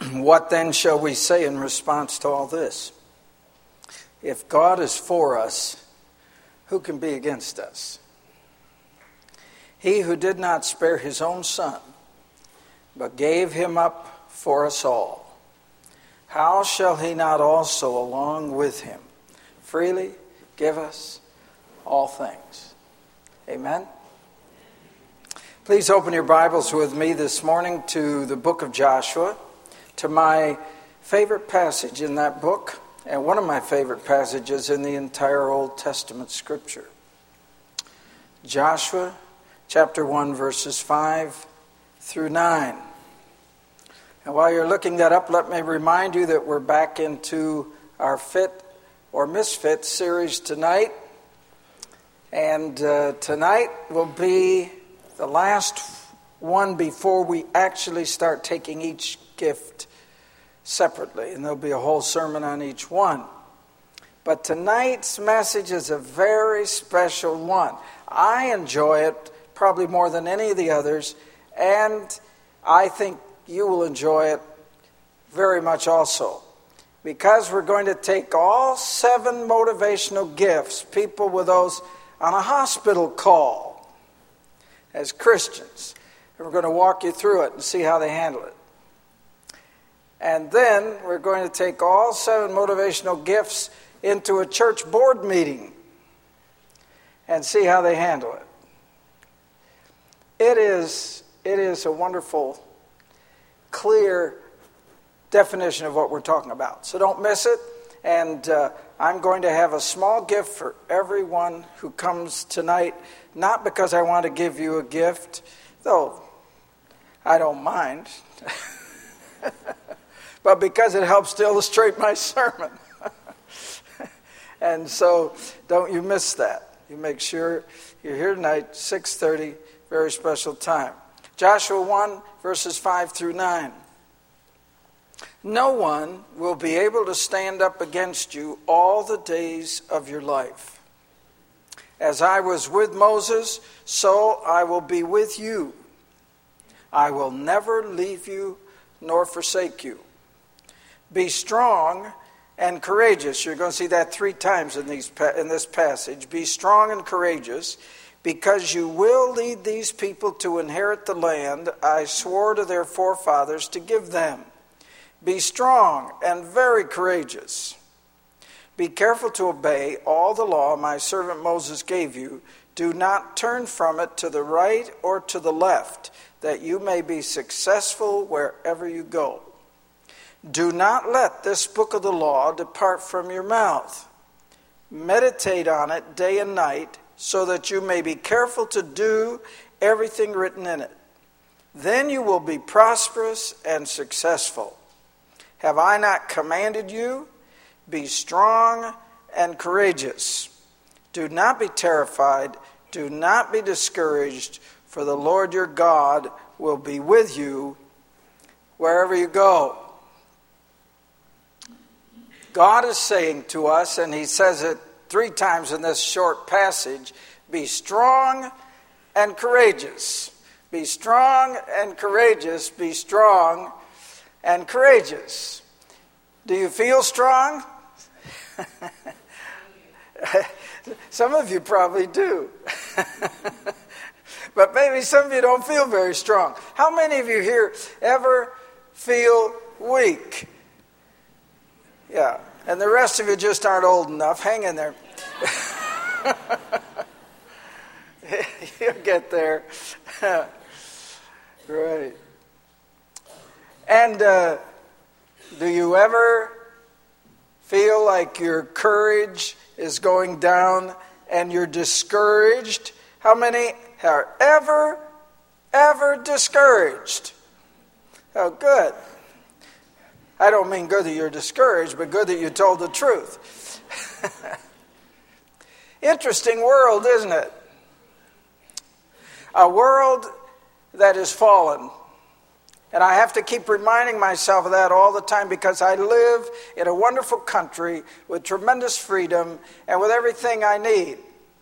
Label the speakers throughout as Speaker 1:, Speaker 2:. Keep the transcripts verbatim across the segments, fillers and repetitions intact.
Speaker 1: What then shall we say in response to all this? If God is for us, who can be against us? He who did not spare his own son, but gave him up for us all, how shall he not also, along with him, freely give us all things? Amen? Please open your Bibles with me this morning to the book of Joshua, to my favorite passage in that book, and one of my favorite passages in the entire Old Testament Scripture. Joshua chapter one, verses five through nine. And while you're looking that up, let me remind you that we're back into our Fit or Misfit series tonight. And uh, tonight will be the last one before we actually start taking each gift separately. And there'll be a whole sermon on each one. But tonight's message is a very special one. I enjoy it probably more than any of the others. And I think you will enjoy it very much also. Because we're going to take all seven motivational gifts, people with those on a hospital call, as Christians. And we're going to walk you through it and see how they handle it. And then we're going to take all seven motivational gifts into a church board meeting and see how they handle it. It is, it is a wonderful, clear definition of what we're talking about. So don't miss it. And uh, I'm going to have a small gift for everyone who comes tonight, not because I want to give you a gift, though I don't mind, but because it helps to illustrate my sermon. And so don't you miss that. You make sure you're here tonight, six thirty, very special time. Joshua one, verses five through nine. No one will be able to stand up against you all the days of your life. As I was with Moses, so I will be with you. I will never leave you nor forsake you. Be strong and courageous. You're going to see that three times in these in this passage. Be strong and courageous, because you will lead these people to inherit the land I swore to their forefathers to give them. Be strong and very courageous. Be careful to obey all the law my servant Moses gave you. Do not turn from it to the right or to the left, that you may be successful wherever you go. Do not let this book of the law depart from your mouth. Meditate on it day and night, so that you may be careful to do everything written in it. Then you will be prosperous and successful. Have I not commanded you? Be strong and courageous. Do not be terrified. Do not be discouraged, for the Lord your God will be with you wherever you go. God is saying to us, and he says it three times in this short passage, be strong and courageous. Be strong and courageous. Be strong and courageous. Do you feel strong? Some of you probably do. But maybe some of you don't feel very strong. How many of you here ever feel weak? Yeah, and the rest of you just aren't old enough. Hang in there. You'll get there. Right. And uh, do you ever feel like your courage is going down and you're discouraged? How many are ever, ever discouraged? Oh, good. I don't mean good that you're discouraged, but good that you told the truth. Interesting world, isn't it? A world that is fallen. And I have to keep reminding myself of that all the time, because I live in a wonderful country with tremendous freedom and with everything I need.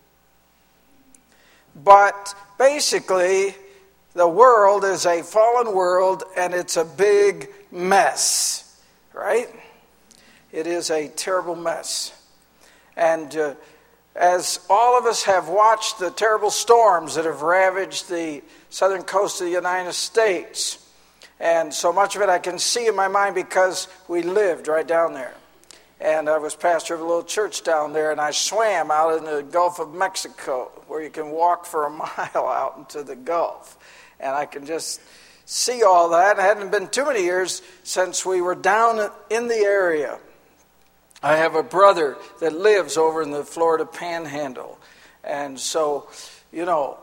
Speaker 1: But basically, the world is a fallen world, and it's a big mess, right? It is a terrible mess. And uh, as all of us have watched the terrible storms that have ravaged the southern coast of the United States, and so much of it I can see in my mind because we lived right down there. And I was pastor of a little church down there, and I swam out in the Gulf of Mexico, where you can walk for a mile out into the Gulf. And I can just see all that. It hadn't been too many years since we were down in the area. I have a brother that lives over in the Florida Panhandle. And so, you know,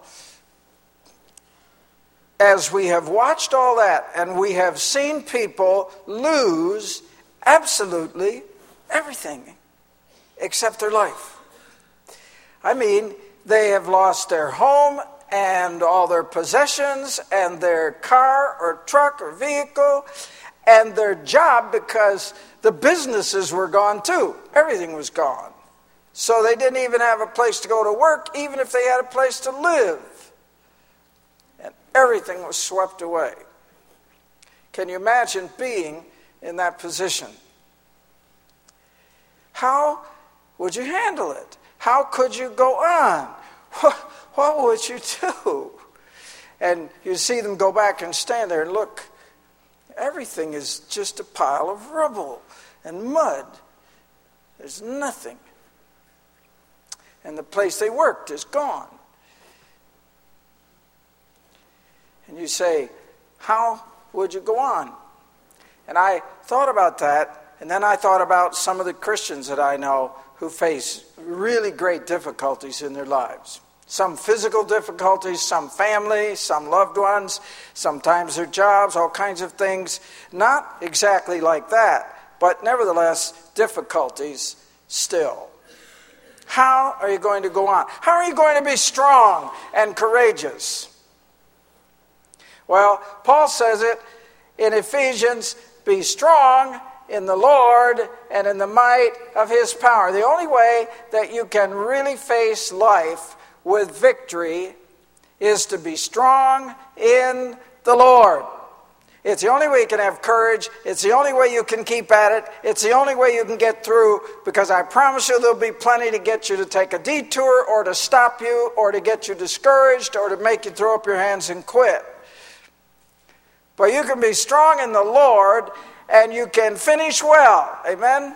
Speaker 1: as we have watched all that, and we have seen people lose absolutely everything except their life. I mean, they have lost their home and all their possessions and their car or truck or vehicle and their job, because the businesses were gone too. Everything was gone. So they didn't even have a place to go to work, even if they had a place to live. And everything was swept away. Can you imagine being in that position? How would you handle it? How could you go on? What, what would you do? And you see them go back and stand there and look. Everything is just a pile of rubble and mud. There's nothing. And the place they worked is gone. And you say, how would you go on? And I thought about that, and then I thought about some of the Christians that I know who face really great difficulties in their lives. Some physical difficulties, some family, some loved ones, sometimes their jobs, all kinds of things. Not exactly like that, but nevertheless, difficulties still. How are you going to go on? How are you going to be strong and courageous? Well, Paul says it in Ephesians, be strong in the Lord and in the might of His power. The only way that you can really face life with victory is to be strong in the Lord. It's the only way you can have courage. It's the only way you can keep at it. It's the only way you can get through, because I promise you there'll be plenty to get you to take a detour or to stop you or to get you discouraged or to make you throw up your hands and quit. But you can be strong in the Lord and you can finish well. Amen?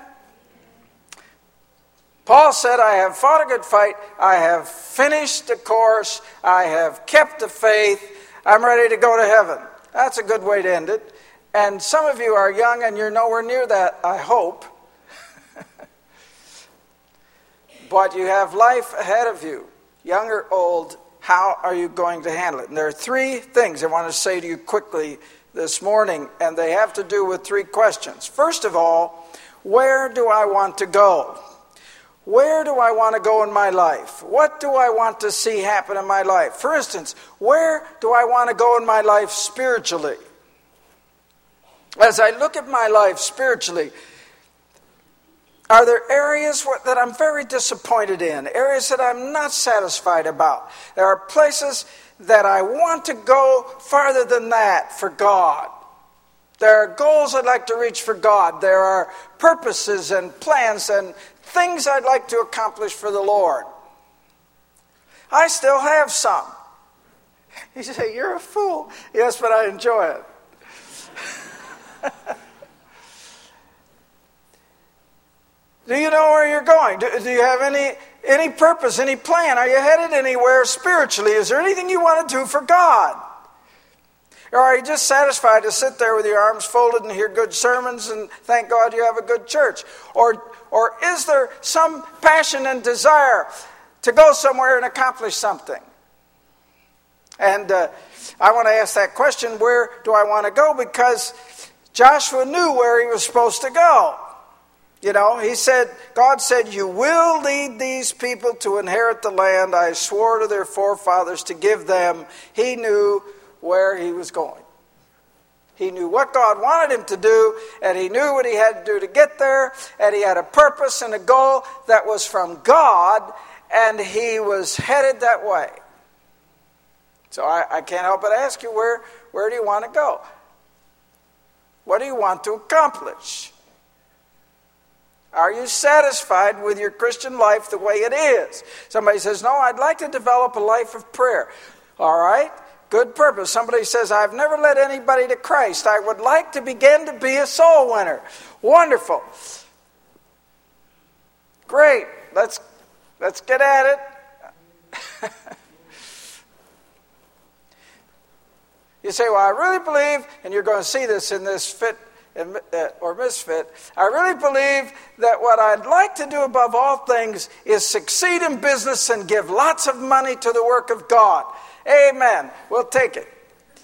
Speaker 1: Paul said, I have fought a good fight. I have finished the course. I have kept the faith. I'm ready to go to heaven. That's a good way to end it. And some of you are young and you're nowhere near that, I hope. But you have life ahead of you, young or old. How are you going to handle it? And there are three things I want to say to you quickly this morning, and they have to do with three questions. First of all, where do I want to go? Where do I want to go in my life? What do I want to see happen in my life? For instance, where do I want to go in my life spiritually? As I look at my life spiritually, are there areas that I'm very disappointed in? Areas that I'm not satisfied about? There are places that I want to go farther than that for God. There are goals I'd like to reach for God. There are purposes and plans and things I'd like to accomplish for the Lord. I still have some. You say, you're a fool. Yes, but I enjoy it. Do you know where you're going? Do, do you have any, any purpose, any plan? Are you headed anywhere spiritually? Is there anything you want to do for God? Or are you just satisfied to sit there with your arms folded and hear good sermons and thank God you have a good church? Or, or is there some passion and desire to go somewhere and accomplish something? And uh, I want to ask that question, where do I want to go? Because Joshua knew where he was supposed to go. You know, he said, God said, you will lead these people to inherit the land I swore to their forefathers to give them. He knew where he was going. He knew what God wanted him to do, and he knew what he had to do to get there, and he had a purpose and a goal that was from God, and he was headed that way. So I, I can't help but ask you, where, where do you want to go? What do you want to accomplish? Are you satisfied with your Christian life the way it is? Somebody says, no, I'd like to develop a life of prayer. All right, good purpose. Somebody says, I've never led anybody to Christ. I would like to begin to be a soul winner. Wonderful. Great. Let's, let's get at it. You say, well, I really believe, and you're going to see this in this fit or misfit, I really believe that what I'd like to do above all things is succeed in business and give lots of money to the work of God. Amen. We'll take it.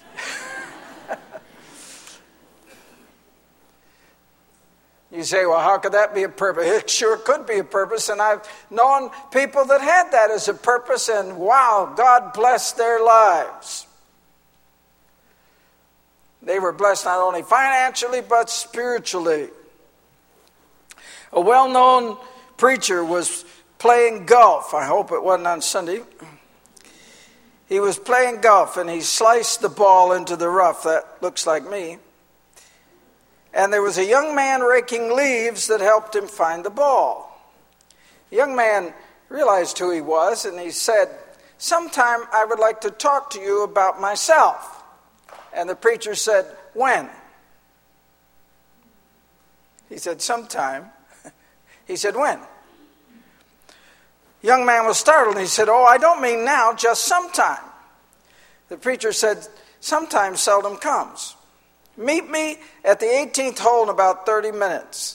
Speaker 1: You say, well, how could that be a purpose? It sure could be a purpose, and I've known people that had that as a purpose, and wow, God blessed their lives. They were blessed not only financially, but spiritually. A well-known preacher was playing golf. I hope it wasn't on Sunday. He was playing golf, and he sliced the ball into the rough. That looks like me. And there was a young man raking leaves that helped him find the ball. The young man realized who he was, and he said, sometime I would like to talk to you about myself. And the preacher said, when? He said, sometime. He said, when? The young man was startled, and he said, oh, I don't mean now, just sometime. The preacher said, sometime seldom comes. Meet me at the eighteenth hole in about thirty minutes.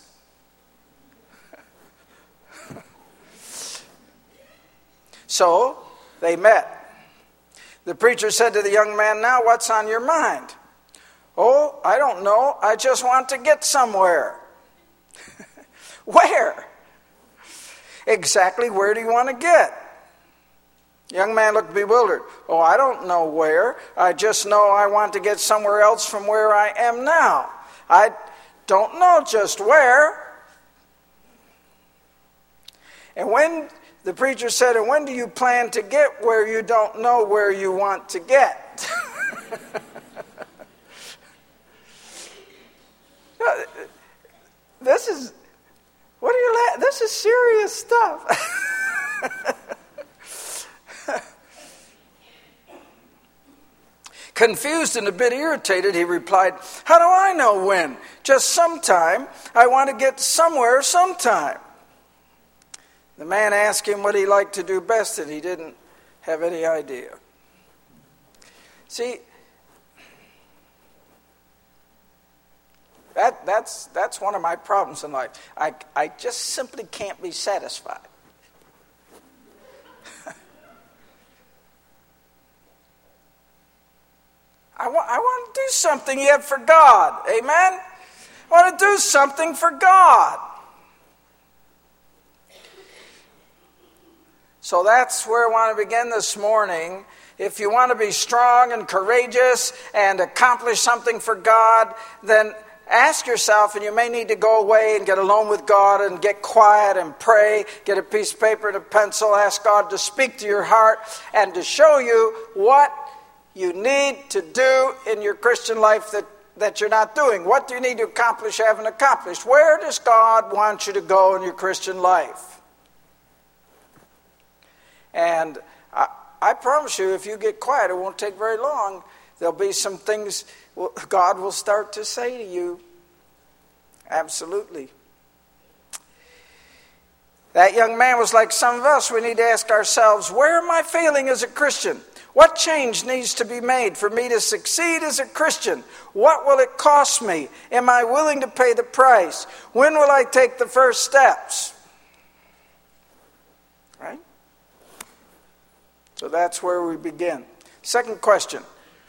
Speaker 1: So, they met. The preacher said to the young man, now what's on your mind? Oh, I don't know. I just want to get somewhere. Where? Exactly where do you want to get? The young man looked bewildered. Oh, I don't know where. I just know I want to get somewhere else from where I am now. I don't know just where. And when... The preacher said, and when do you plan to get where you don't know where you want to get? This is, what are you laughing? This is serious stuff. Confused and a bit irritated, he replied, how do I know when? Just sometime. I want to get somewhere sometime. The man asked him what he liked to do best, and he didn't have any idea. See, that, that's, that's one of my problems in life. I, I just simply can't be satisfied. I want, I want to do something yet for God. Amen? I want to do something for God. So that's where I want to begin this morning. If you want to be strong and courageous and accomplish something for God, then ask yourself, and you may need to go away and get alone with God and get quiet and pray, get a piece of paper and a pencil, ask God to speak to your heart and to show you what you need to do in your Christian life that, that you're not doing. What do you need to accomplish, haven't accomplished? Where does God want you to go in your Christian life? And I, I promise you, if you get quiet, it won't take very long. There'll be some things God will start to say to you. Absolutely. That young man was like some of us. We need to ask ourselves, where am I failing as a Christian? What change needs to be made for me to succeed as a Christian? What will it cost me? Am I willing to pay the price? When will I take the first steps? Right? So that's where we begin. Second question.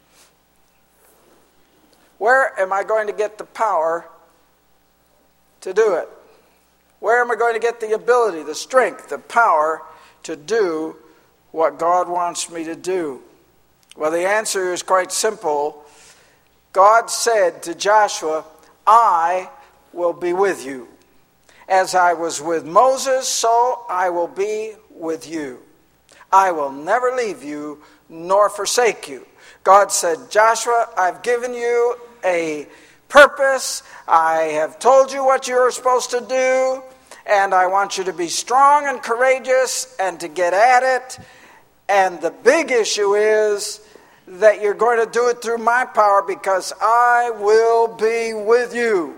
Speaker 1: Where am I going to get the power to do it? Where am I going to get the ability, the strength, the power to do what God wants me to do? Well, the answer is quite simple. God said to Joshua, I will be with you. As I was with Moses, so I will be with you. I will never leave you nor forsake you. God said, Joshua, I've given you a purpose. I have told you what you're supposed to do, and I want you to be strong and courageous and to get at it. And the big issue is that you're going to do it through my power because I will be with you.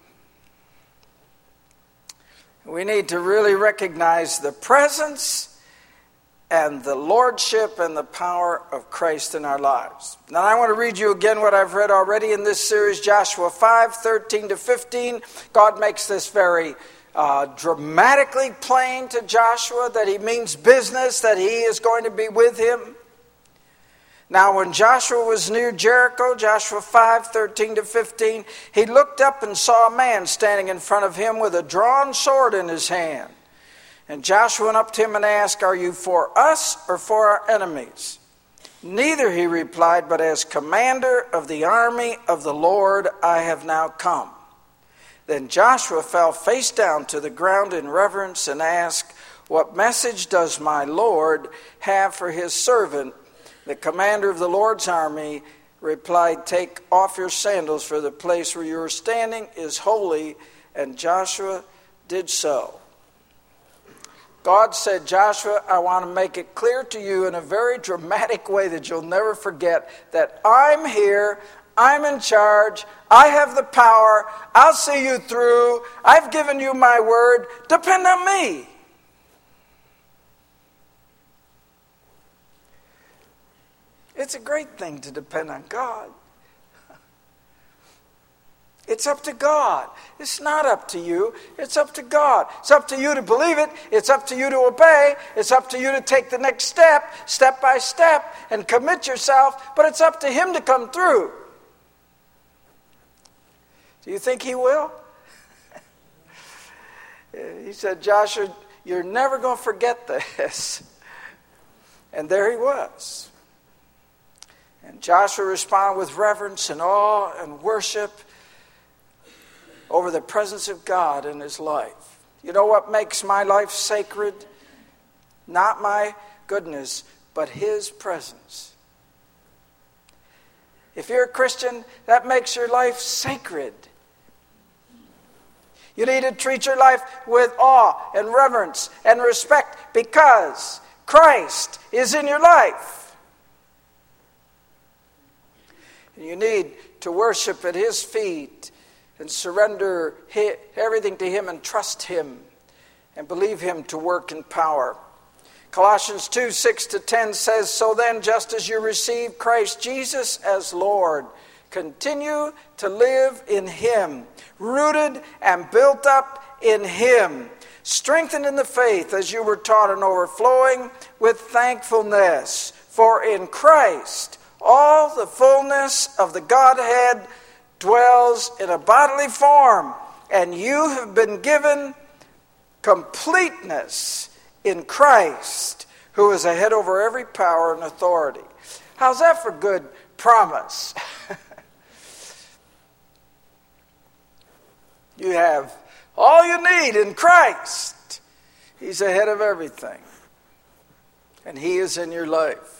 Speaker 1: We need to really recognize the presence and the lordship and the power of Christ in our lives. Now I want to read you again what I've read already in this series, Joshua five, thirteen to fifteen. God makes this very uh, dramatically plain to Joshua that he means business, that he is going to be with him. Now when Joshua was near Jericho, Joshua five, thirteen to fifteen, he looked up and saw a man standing in front of him with a drawn sword in his hand. And Joshua went up to him and asked, "Are you for us or for our enemies?" "Neither," he replied, "but as commander of the army of the Lord I have now come." Then Joshua fell face down to the ground in reverence and asked, "What message does my Lord have for his servant?" The commander of the Lord's army replied, "Take off your sandals, for the place where you are standing is holy." And Joshua did so. God said, "Joshua, I want to make it clear to you in a very dramatic way that you'll never forget that I'm here, I'm in charge, I have the power, I'll see you through, I've given you my word, depend on me." It's a great thing to depend on God. It's up to God. It's not up to you. It's up to God. It's up to you to believe it. It's up to you to obey. It's up to you to take the next step, step by step, and commit yourself. But it's up to him to come through. Do you think he will? He said, "Joshua, you're never going to forget this." And there he was. And Joshua responded with reverence and awe and worship over the presence of God in his life. You know what makes my life sacred? Not my goodness, but his presence. If you're a Christian, that makes your life sacred. You need to treat your life with awe and reverence and respect because Christ is in your life. And you need to worship at his feet and surrender everything to him and trust him and believe him to work in power. Colossians two, six to ten says, "So then, just as you receive Christ Jesus as Lord, continue to live in him, rooted and built up in him, strengthened in the faith as you were taught and overflowing with thankfulness. For in Christ all the fullness of the Godhead dwells in a bodily form, and you have been given completeness in Christ, who is a head over every power and authority." How's that for good promise? You have all you need in Christ. He's the head of everything, and he is in your life.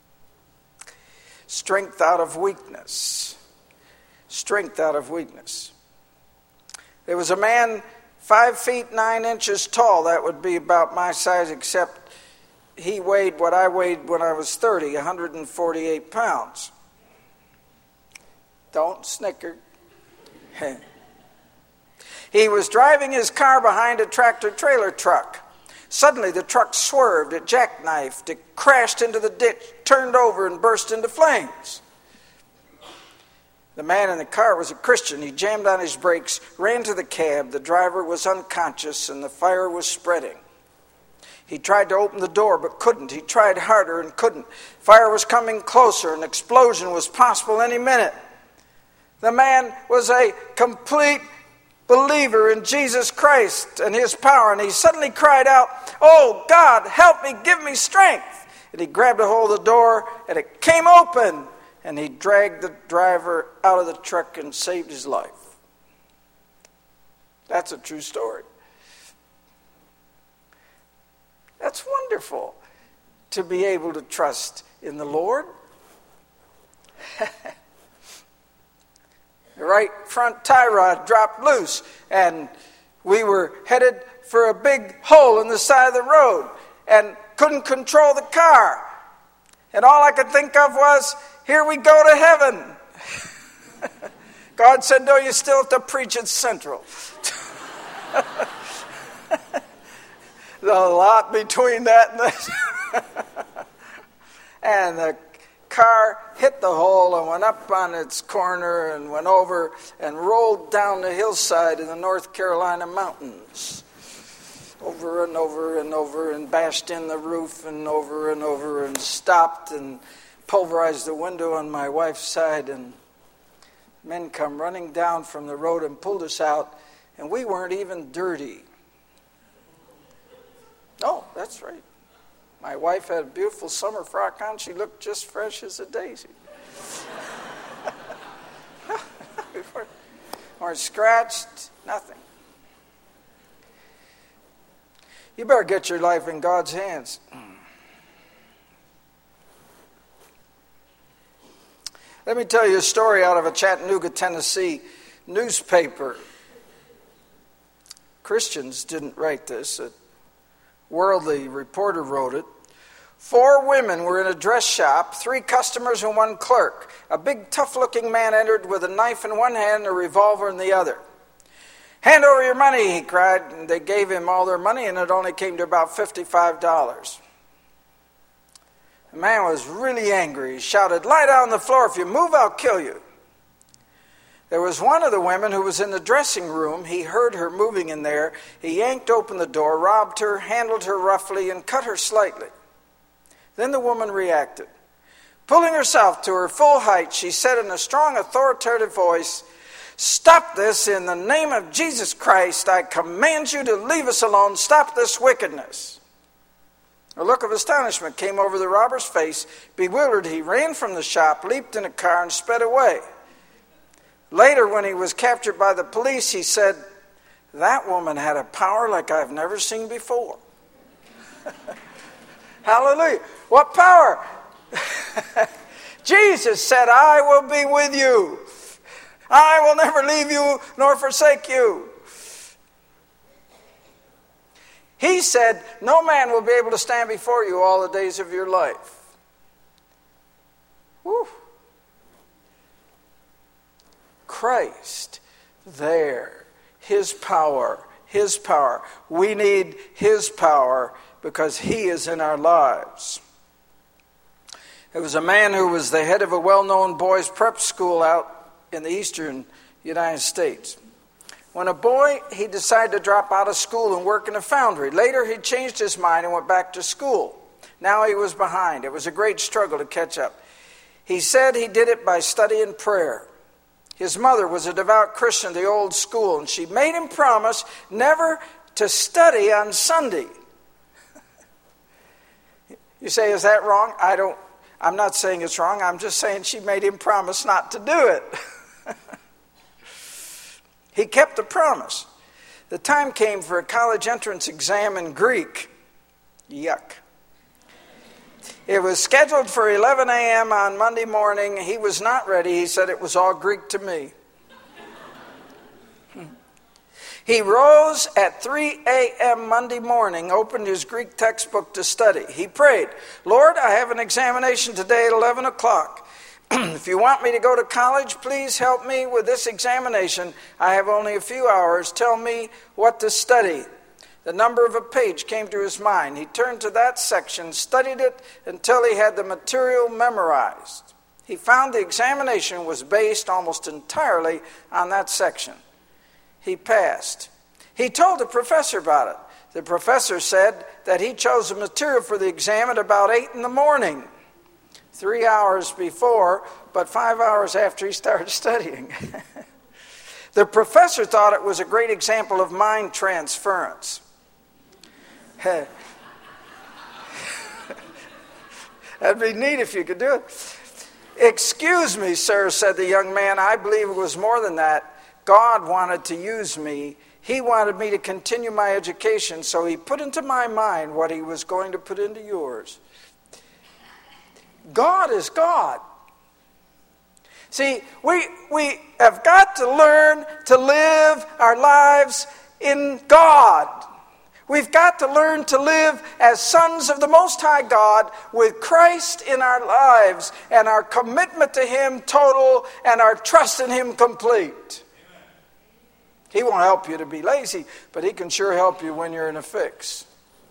Speaker 1: Strength out of weakness. Strength out of weakness. There was a man five feet nine inches tall. That would be about my size, except he weighed what I weighed when I was thirty, one hundred forty-eight pounds. Don't snicker. He was driving his car behind a tractor-trailer truck. Suddenly the truck swerved, it jackknifed, it crashed into the ditch, turned over, and burst into flames. The man in the car was a Christian. He jammed on his brakes, ran to the cab. The driver was unconscious, and the fire was spreading. He tried to open the door, but couldn't. He tried harder and couldn't. Fire was coming closer. An explosion was possible any minute. The man was a complete believer in Jesus Christ and his power, and he suddenly cried out, "Oh, God, help me, give me strength." And he grabbed a hold of the door, and it came open, and he dragged the driver out of the truck and saved his life. That's a true story. That's wonderful to be able to trust in the Lord. The right front tie rod dropped loose, and we were headed for a big hole in the side of the road and couldn't control the car. And all I could think of was, here we go to heaven. God said, no, you still have to preach at Central. There's a lot between that and this. And the car hit the hole and went up on its corner and went over and rolled down the hillside in the North Carolina mountains. Over and over and over, and bashed in the roof and over and over, and stopped and pulverized the window on my wife's side, and men come running down from the road and pulled us out, and we weren't even dirty. Oh, that's right. My wife had a beautiful summer frock on. She looked just fresh as a daisy. Or scratched, nothing. You better get your life in God's hands. Let me tell you a story out of a Chattanooga, Tennessee newspaper. Christians didn't write this. A worldly reporter wrote it. Four women were in a dress shop, three customers and one clerk. A big, tough-looking man entered with a knife in one hand and a revolver in the other. Hand over your money, he cried, and they gave him all their money, and it only came to about fifty-five dollars. The man was really angry. He shouted, lie down on the floor. If you move, I'll kill you. There was one of the women who was in the dressing room. He heard her moving in there. He yanked open the door, robbed her, handled her roughly, and cut her slightly. Then the woman reacted. Pulling herself to her full height, she said in a strong, authoritative voice, stop this in the name of Jesus Christ. I command you to leave us alone. Stop this wickedness. A look of astonishment came over the robber's face. Bewildered, he ran from the shop, leaped in a car, and sped away. Later, when he was captured by the police, he said, that woman had a power like I've never seen before. Hallelujah. What power? Jesus said, I will be with you. I will never leave you nor forsake you. He said, no man will be able to stand before you all the days of your life. Woo. Christ, there, his power, his power. We need his power because he is in our lives. There was a man who was the head of a well-known boys' prep school out in the eastern United States. When a boy, he decided to drop out of school and work in a foundry. Later, he changed his mind and went back to school. Now he was behind. It was a great struggle to catch up. He said he did it by studying prayer. His mother was a devout Christian of the old school, and she made him promise never to study on Sunday. You say, is that wrong? I don't, I'm not saying it's wrong. I'm just saying she made him promise not to do it. He kept the promise. The time came for a college entrance exam in Greek. Yuck. It was scheduled for eleven a.m. on Monday morning. He was not ready. He said it was all Greek to me. He rose at three a.m. Monday morning, opened his Greek textbook to study. He prayed, Lord, I have an examination today at eleven o'clock. If you want me to go to college, please help me with this examination. I have only a few hours. Tell me what to study. The number of a page came to his mind. He turned to that section, studied it until he had the material memorized. He found the examination was based almost entirely on that section. He passed. He told the professor about it. The professor said that he chose the material for the exam at about eight in the morning. Three hours before, but five hours after he started studying. The professor thought it was a great example of mind transference. That'd be neat if you could do it. Excuse me, sir, said the young man. I believe it was more than that. God wanted to use me. He wanted me to continue my education, so he put into my mind what he was going to put into yours. God is God. See, we, we have got to learn to live our lives in God. We've got to learn to live as sons of the Most High God with Christ in our lives and our commitment to Him total and our trust in Him complete. He won't help you to be lazy, but He can sure help you when you're in a fix.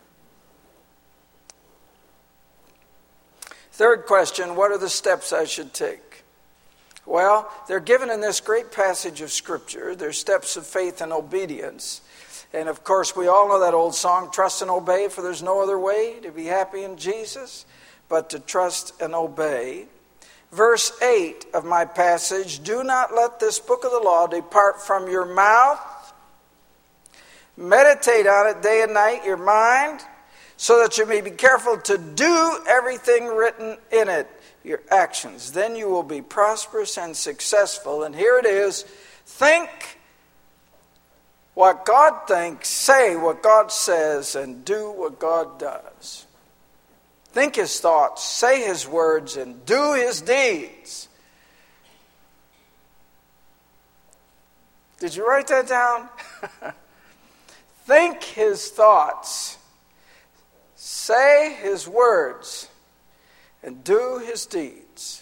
Speaker 1: Third question, what are the steps I should take? Well, they're given in this great passage of Scripture. They're steps of faith and obedience. And of course, we all know that old song, trust and obey, for there's no other way to be happy in Jesus but to trust and obey. Verse eight of my passage, do not let this book of the law depart from your mouth. Meditate on it day and night, your mind, so that you may be careful to do everything written in it, your actions. Then you will be prosperous and successful. And here it is, think what God thinks, say what God says, and do what God does. Think His thoughts, say His words, and do His deeds. Did you write that down? Think His thoughts, say His words, and do His deeds.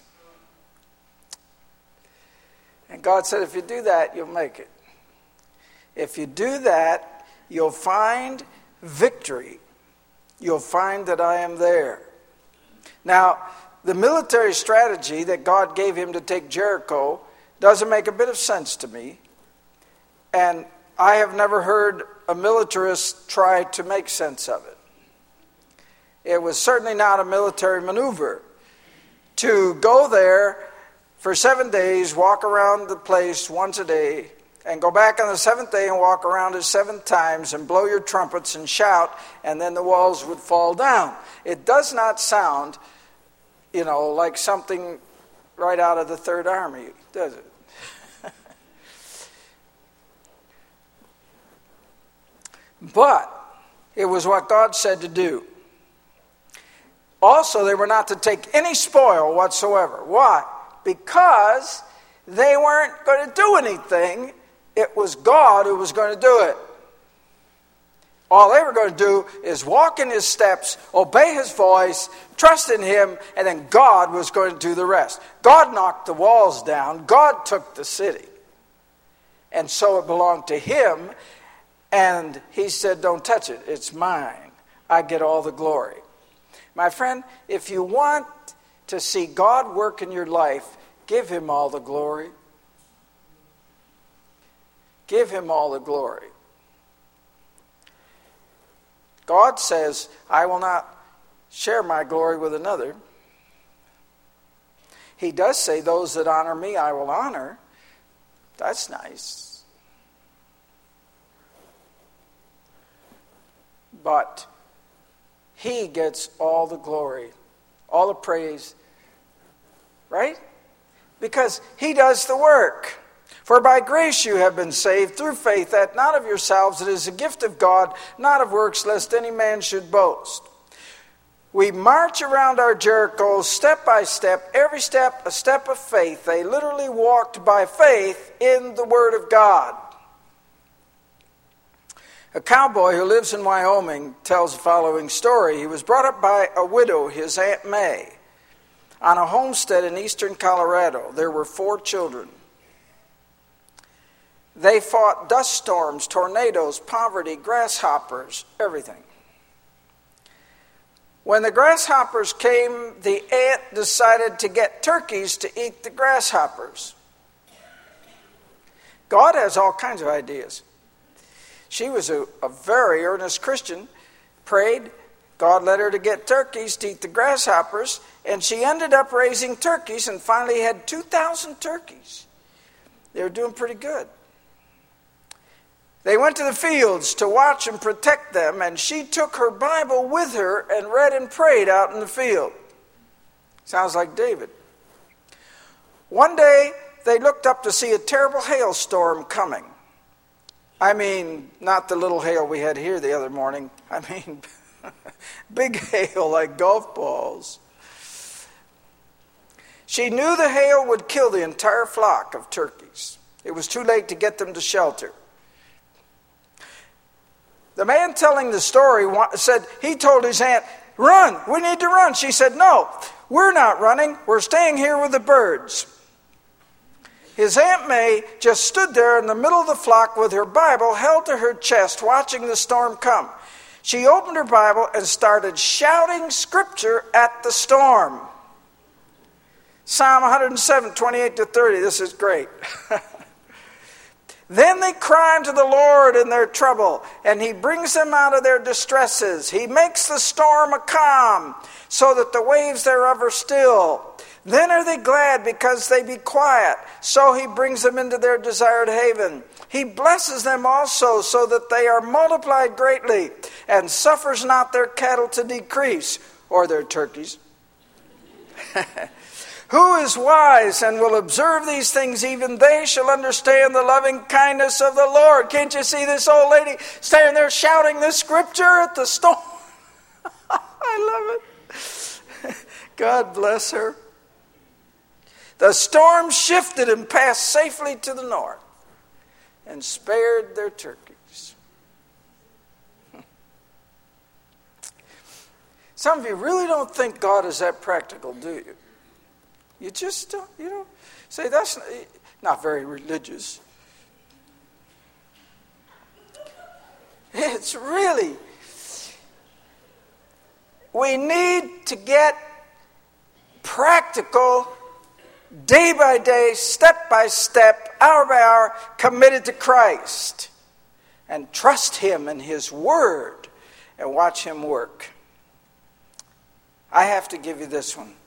Speaker 1: And God said, if you do that, you'll make it. If you do that, you'll find victory. You'll find that I am there. Now, the military strategy that God gave him to take Jericho doesn't make a bit of sense to me. And I have never heard a militarist try to make sense of it. It was certainly not a military maneuver to go there for seven days, walk around the place once a day, and go back on the seventh day and walk around it seven times and blow your trumpets and shout, and then the walls would fall down. It does not sound, you know, like something right out of the Third Army, does it? But it was what God said to do. Also, they were not to take any spoil whatsoever. Why? Because they weren't going to do anything. It was God who was going to do it. All they were going to do is walk in His steps, obey His voice, trust in Him, and then God was going to do the rest. God knocked the walls down. God took the city. And so it belonged to Him. And He said, don't touch it. It's mine. I get all the glory. My friend, if you want to see God work in your life, give Him all the glory. Give Him all the glory. God says, I will not share my glory with another. He does say, those that honor me, I will honor. That's nice. But He gets all the glory, all the praise, right? Because He does the work. For by grace you have been saved through faith, that not of yourselves, it is a gift of God, not of works, lest any man should boast. We march around our Jericho step by step, every step a step of faith. They literally walked by faith in the Word of God. A cowboy who lives in Wyoming tells the following story. He was brought up by a widow, his Aunt May, on a homestead in eastern Colorado. There were four children. They fought dust storms, tornadoes, poverty, grasshoppers, everything. When the grasshoppers came, the aunt decided to get turkeys to eat the grasshoppers. God has all kinds of ideas. She was a, a very earnest Christian, prayed, God led her to get turkeys to eat the grasshoppers, and she ended up raising turkeys and finally had two thousand turkeys. They were doing pretty good. They went to the fields to watch and protect them, and she took her Bible with her and read and prayed out in the field. Sounds like David. One day, they looked up to see a terrible hailstorm coming. I mean, not the little hail we had here the other morning. I mean, big hail like golf balls. She knew the hail would kill the entire flock of turkeys. It was too late to get them to shelter. The man telling the story said, he told his aunt, "Run, we need to run." She said, "No, we're not running. We're staying here with the birds." His Aunt May just stood there in the middle of the flock with her Bible held to her chest, watching the storm come. She opened her Bible and started shouting scripture at the storm. Psalm one hundred seven, twenty-eight to thirty. This is great. Then they cry unto the Lord in their trouble, and he brings them out of their distresses. He makes the storm a calm, so that the waves thereof are still. Then are they glad because they be quiet, so he brings them into their desired haven. He blesses them also, so that they are multiplied greatly, and suffers not their cattle to decrease, or their turkeys. Who is wise and will observe these things? Even they shall understand the loving kindness of the Lord. Can't you see this old lady standing there shouting this scripture at the storm? I love it. God bless her. The storm shifted and passed safely to the north and spared their turkeys. Some of you really don't think God is that practical, do you? You just don't, you don't say that's not, not very religious. It's really, we need to get practical, day by day, step by step, hour by hour, committed to Christ. And trust Him and His Word and watch Him work. I have to give you this one.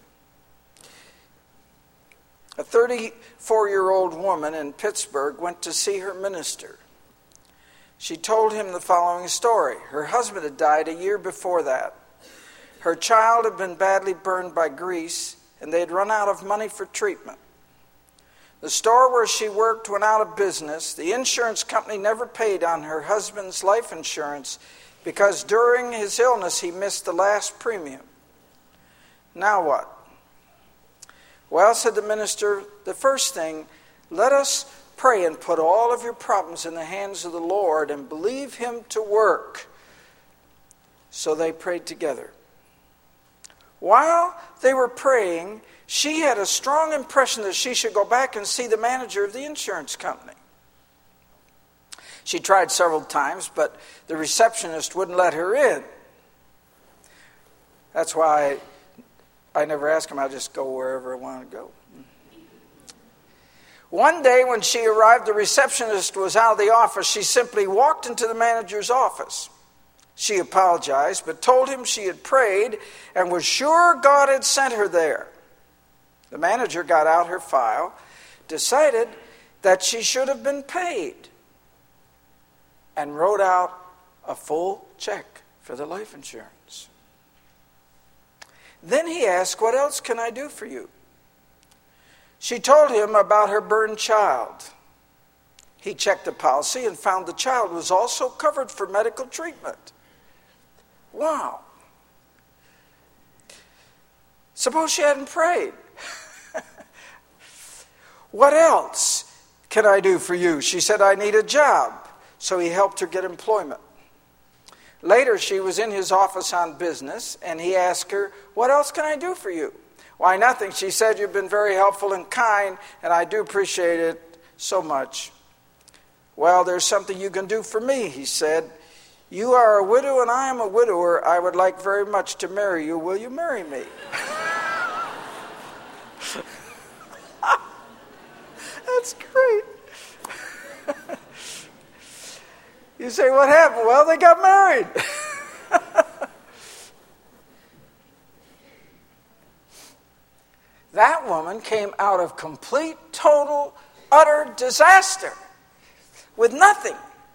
Speaker 1: A thirty-four-year-old woman in Pittsburgh went to see her minister. She told him the following story. Her husband had died a year before that. Her child had been badly burned by grease, and they had run out of money for treatment. The store where she worked went out of business. The insurance company never paid on her husband's life insurance because during his illness he missed the last premium. Now what? Well, said the minister, the first thing, let us pray and put all of your problems in the hands of the Lord and believe Him to work. So they prayed together. While they were praying, she had a strong impression that she should go back and see the manager of the insurance company. She tried several times, but the receptionist wouldn't let her in. That's why I never ask him. I just go wherever I want to go. One day when she arrived, the receptionist was out of the office. She simply walked into the manager's office. She apologized, but told him she had prayed and was sure God had sent her there. The manager got out her file, decided that she should have been paid, and wrote out a full check for the life insurance. Then he asked, what else can I do for you? She told him about her burned child. He checked the policy and found the child was also covered for medical treatment. Wow. Suppose she hadn't prayed. What else can I do for you? She said, I need a job. So he helped her get employment. Later, she was in his office on business, and he asked her, what else can I do for you? Why, nothing. She said, you've been very helpful and kind, and I do appreciate it so much. Well, there's something you can do for me, he said. You are a widow, and I am a widower. I would like very much to marry you. Will you marry me? That's great. You say, what happened? Well, they got married. That woman came out of complete, total, utter disaster with nothing.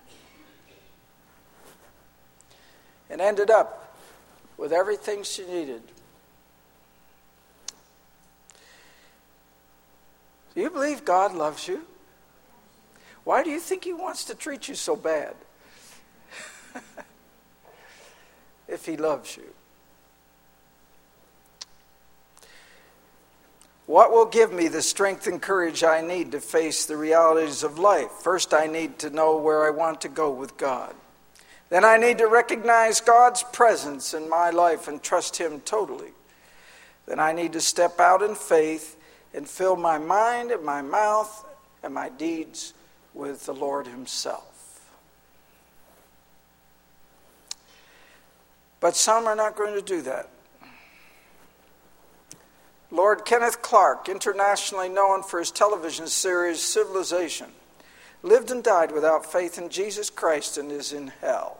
Speaker 1: And ended up with everything she needed. Do you believe God loves you? Why do you think He wants to treat you so bad? If He loves you. What will give me the strength and courage I need to face the realities of life? First, I need to know where I want to go with God. Then I need to recognize God's presence in my life and trust Him totally. Then I need to step out in faith and fill my mind and my mouth and my deeds with the Lord Himself. But some are not going to do that. Lord Kenneth Clark, internationally known for his television series Civilization, lived and died without faith in Jesus Christ and is in hell.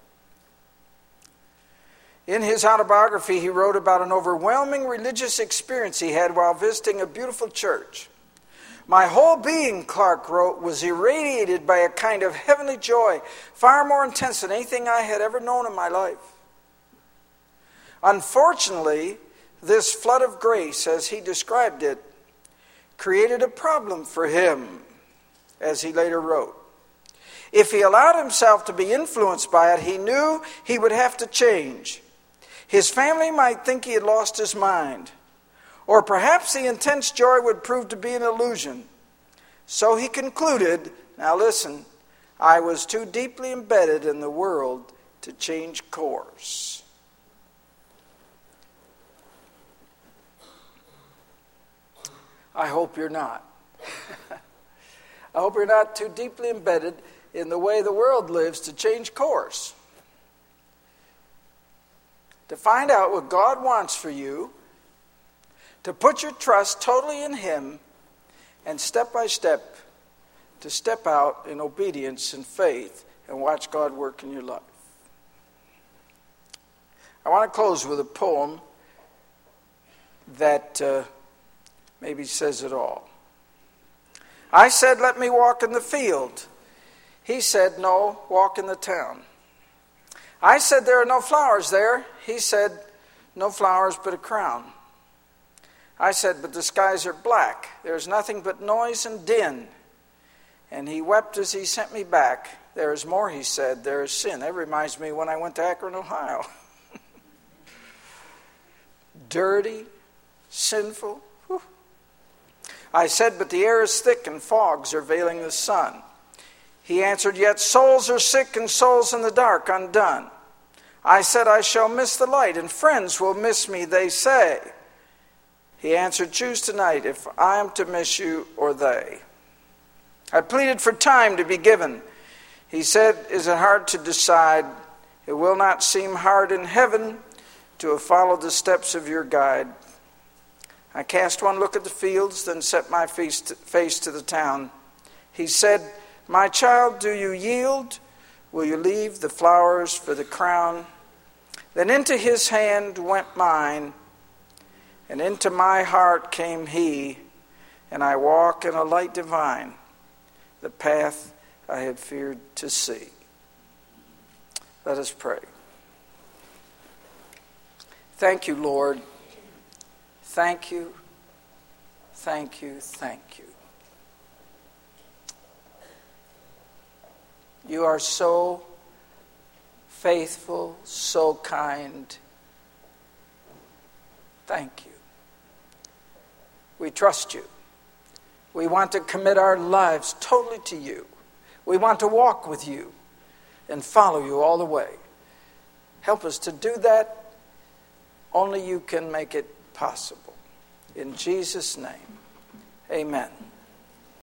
Speaker 1: In his autobiography, he wrote about an overwhelming religious experience he had while visiting a beautiful church. My whole being, Clark wrote, was irradiated by a kind of heavenly joy, far more intense than anything I had ever known in my life. Unfortunately, this flood of grace, as he described it, created a problem for him, as he later wrote. If he allowed himself to be influenced by it, he knew he would have to change. His family might think he had lost his mind, or perhaps the intense joy would prove to be an illusion. So he concluded, now listen, I was too deeply embedded in the world to change course. I hope you're not. I hope you're not too deeply embedded in the way the world lives to change course. To find out what God wants for you, to put your trust totally in Him, and step by step, to step out in obedience and faith and watch God work in your life. I want to close with a poem that uh, maybe says it all. I said, let me walk in the field. He said, no, walk in the town. I said, there are no flowers there. He said, no flowers but a crown. I said, but the skies are black. There's nothing but noise and din. And he wept as he sent me back. There is more, he said, there is sin. That reminds me when I went to Akron, Ohio. Dirty, sinful. Whew. I said, but the air is thick and fogs are veiling the sun. He answered, yet souls are sick and souls in the dark undone. I said, I shall miss the light and friends will miss me, they say. He answered, choose tonight if I am to miss you or they. I pleaded for time to be given. He said, is it hard to decide? It will not seem hard in heaven to have followed the steps of your guide. I cast one look at the fields, then set my face to, face to the town. He said, my child, do you yield? Will you leave the flowers for the crown? Then into his hand went mine, and into my heart came he, and I walk in a light divine, the path I had feared to see. Let us pray. Thank you, Lord. Thank you, thank you, thank you. You are so faithful, so kind. Thank you. We trust you. We want to commit our lives totally to you. We want to walk with you and follow you all the way. Help us to do that. Only you can make it possible. In Jesus' name, amen.